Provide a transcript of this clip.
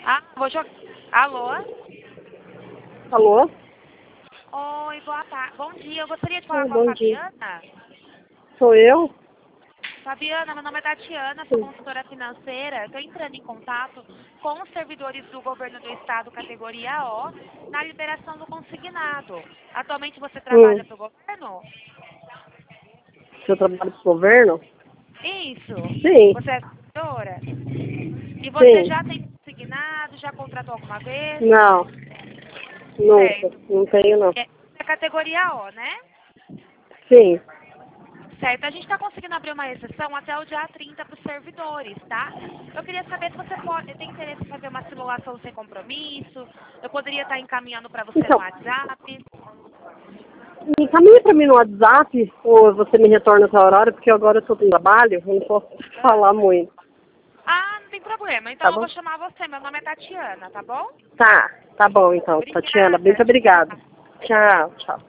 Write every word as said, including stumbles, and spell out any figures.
Ah, vou jogar. Alô? Alô? Oi, boa tarde. Bom dia, eu gostaria de falar Ah, com a bom dia. Fabiana. Sou eu? Fabiana, meu nome é Tatiana, sou Sim. consultora financeira. Estou entrando em contato com os servidores do governo do estado, categoria O, na liberação do consignado. Atualmente você Hum. trabalha para o governo? Você trabalha para o governo? Isso. Sim. Você é servidora? E você Sim. já tem consignado, já contratou alguma vez? Não. Nunca. Certo. Não tenho, não. É a categoria O, né? Sim. Certo, a gente está conseguindo abrir uma exceção até o dia trinta para os servidores, tá? Eu queria saber se você pode, tem interesse em fazer uma simulação sem compromisso. Eu poderia estar encaminhando para você no Então, WhatsApp. encaminha para mim no WhatsApp ou você me retorna essa horário, porque agora eu estou no trabalho, eu não posso Ah, falar muito. Ah, não tem problema. Tá Então eu bom? vou chamar você. Meu nome é Tatiana, tá bom? Tá. Tá bom, então. Tatiana, muito Obrigada. obrigada. Tchau. Tchau, tchau.